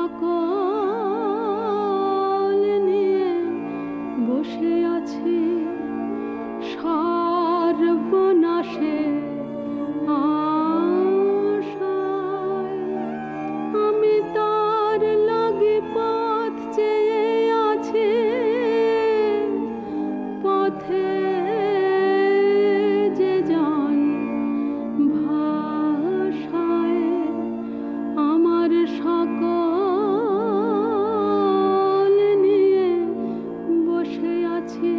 সকল নিয়ে বসে আছি সর্বনাশে আশায়। আমি তার লাগি পথ চেয়ে আছি, পথে যে জন ভাষায় আমার সকল নিয়ে বসে আছি।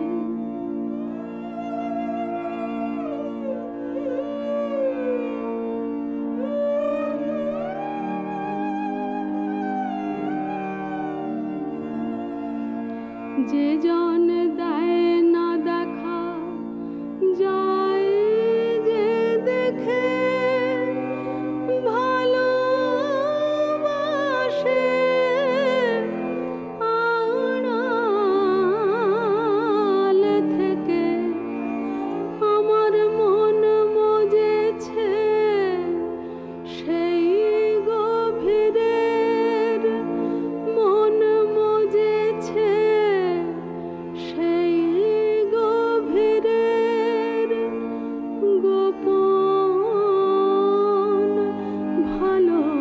যে জন দেয় না দেখা, যায় যে দেখে ভালোবাসে আড়াল থেকে আমার মন মজেছে সেই গভীরের, মন মজেছে সেই গভীরের গোপন ভালো